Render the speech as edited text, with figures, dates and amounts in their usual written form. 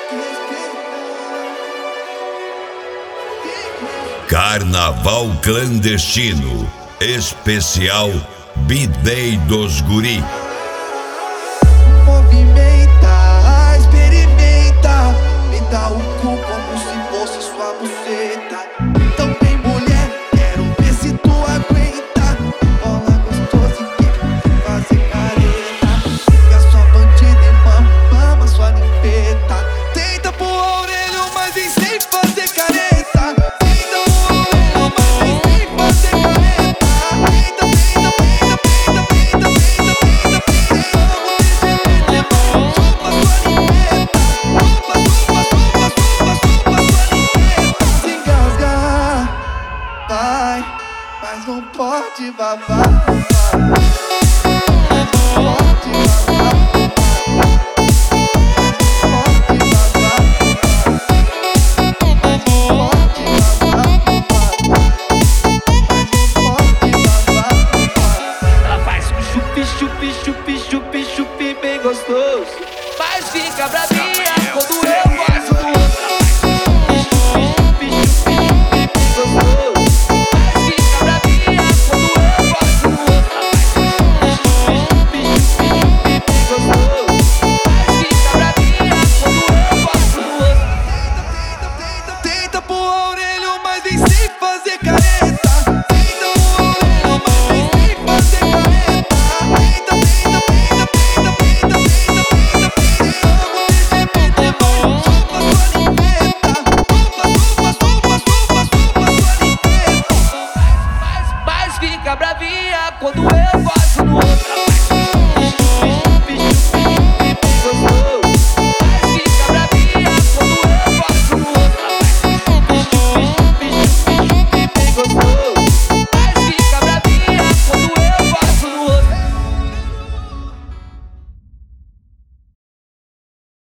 Carnaval clandestino, especial B-Day dos Guri. Movimenta, experimenta, me dá o cu como se fosse sua buceta. Então vem mulher, quero ver se tu aguenta. Bola gostosa e que fazer careta. Fica sua bandida e mama sua limpeta. Tenta pro orelho, mas vem sem fazer careta. Mas não pode babar. Não pode babar. Ela faz um chupi, chupi, chupi, chupi, chupi bem gostoso, mas fica bravinha quando